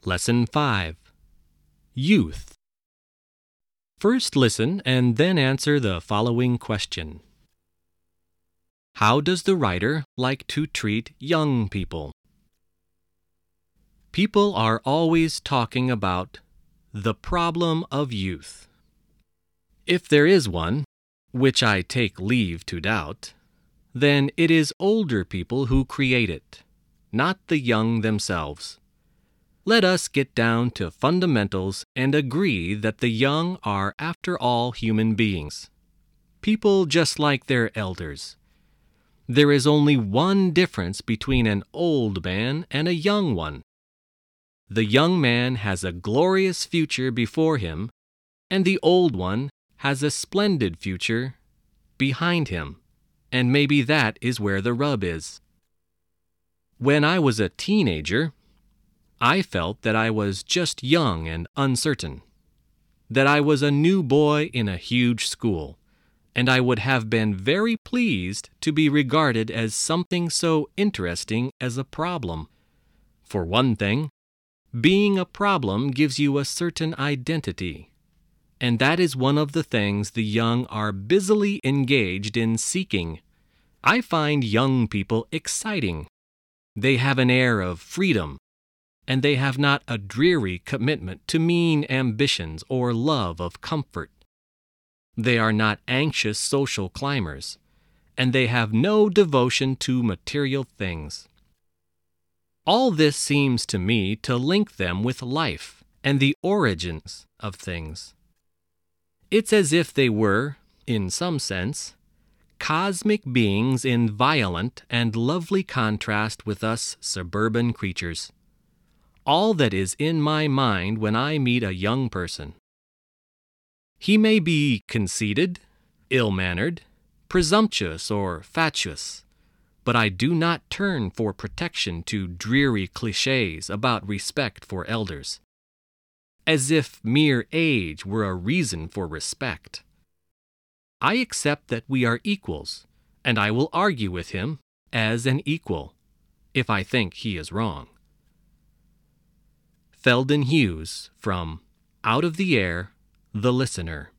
Lesson 5. Youth. First listen and then answer the following question. How does the writer like to treat young people? People are always talking about the problem of youth. If there is one, which I take leave to doubt, then it is older people who create it, not the young themselves. Let us get down to fundamentals and agree that the young are, after all, human beings, people just like their elders. There is only one difference between an old man and a young one. The young man has a glorious future before him, and the old one has a splendid future behind him, and maybe that is where the rub is. When I was a teenager, I felt that I was just young and uncertain, that I was a new boy in a huge school, and I would have been very pleased to be regarded as something so interesting as a problem. For one thing, being a problem gives you a certain identity, and that is one of the things the young are busily engaged in seeking. I find young people exciting. They have an air of freedom, and they have not a dreary commitment to mean ambitions or love of comfort. They are not anxious social climbers, and they have no devotion to material things. All this seems to me to link them with life and the origins of things. It's as if they were, in some sense, cosmic beings in violent and lovely contrast with us suburban creatures. All that is in my mind when I meet a young person. He may be conceited, ill-mannered, presumptuous, or fatuous, but I do not turn for protection to dreary clichés about respect for elders, as if mere age were a reason for respect. I accept that we are equals, and I will argue with him as an equal, if I think he is wrong. Feldon Hughes from Out of the Air, The Listener.